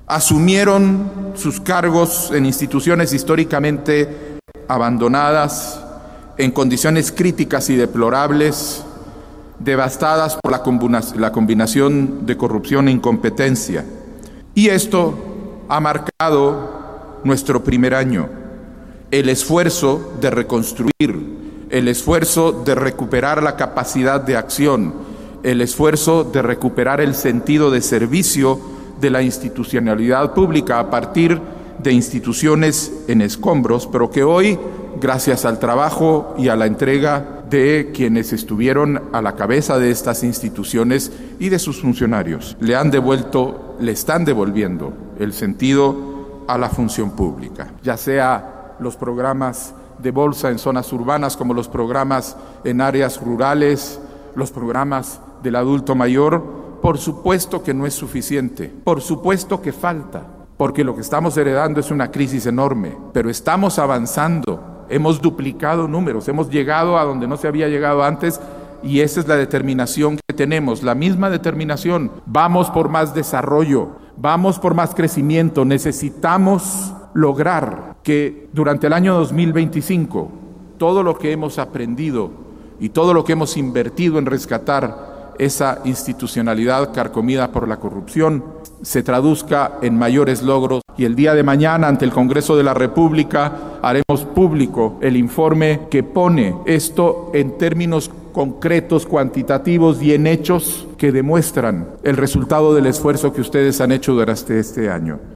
asumieron sus cargos en instituciones históricamente abandonadas, en condiciones críticas y deplorables, devastadas por la combinación de corrupción e incompetencia. Y esto ha marcado nuestro primer año, el esfuerzo de reconstruir, el esfuerzo de recuperar la capacidad de acción, el esfuerzo de recuperar el sentido de servicio de la institucionalidad pública a partir de instituciones en escombros, pero que hoy, gracias al trabajo y a la entrega de quienes estuvieron a la cabeza de estas instituciones y de sus funcionarios, le están devolviendo el sentido a la función pública, ya sea los programas de bolsa en zonas urbanas como los programas en áreas rurales, los programas del adulto mayor. Por supuesto que no es suficiente, por supuesto que falta, porque lo que estamos heredando es una crisis enorme, pero estamos avanzando, hemos duplicado números, hemos llegado a donde no se había llegado antes, y esa es la determinación que tenemos, la misma determinación. Vamos por más desarrollo, vamos por más crecimiento. Necesitamos lograr que durante el año 2025 todo lo que hemos aprendido y todo lo que hemos invertido en rescatar esa institucionalidad carcomida por la corrupción se traduzca en mayores logros, y el día de mañana ante el Congreso de la República haremos público el informe que pone esto en términos concretos, cuantitativos y en hechos que demuestran el resultado del esfuerzo que ustedes han hecho durante este año.